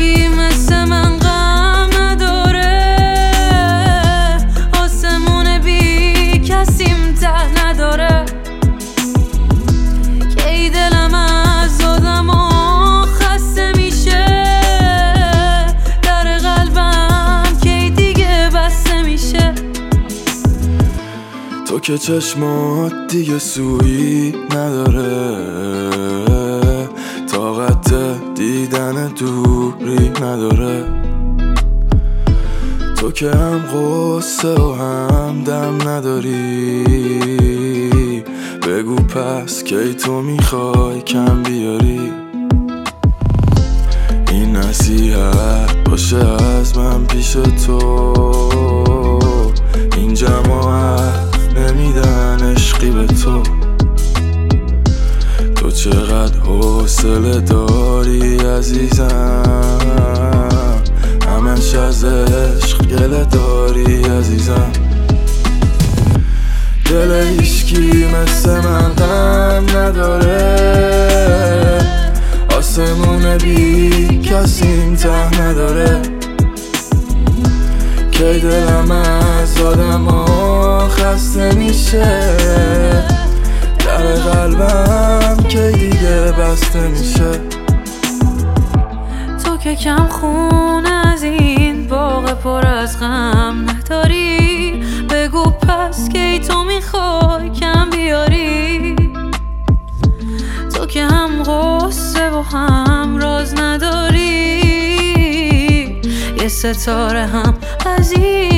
هیچکی مثل من غم نداره، آسمون بی کسیم ته نداره. کی دلم از آدما خسته میشه، در قلبم کی دیگه بسته میشه. تو که چشمات دیگه سویی نداره، طاقت دیدن دوری نداره. تو که هم غصه و هم دم نداری، بگو پس کی تو میخوای کم بیاری. این نصیحت باشه از من پیش تو، این جماعت نمیدن عشقی به تو. تو چقدر حوصله داری عزیزم، همش از عشق گله داری عزیزم. دل هیچکی مثل من غم نداره، آسمون بی کسیم ته نداره. کی دلم از آدما خسته میشه، در قلبم کی دیگه بسته میشه. تو که کم خون از این باغ پر از غم نداری، بگو پس کی تو میخوای کم بیاری. تو که هم غصه و هم راز نداری، یه ستاره هم از این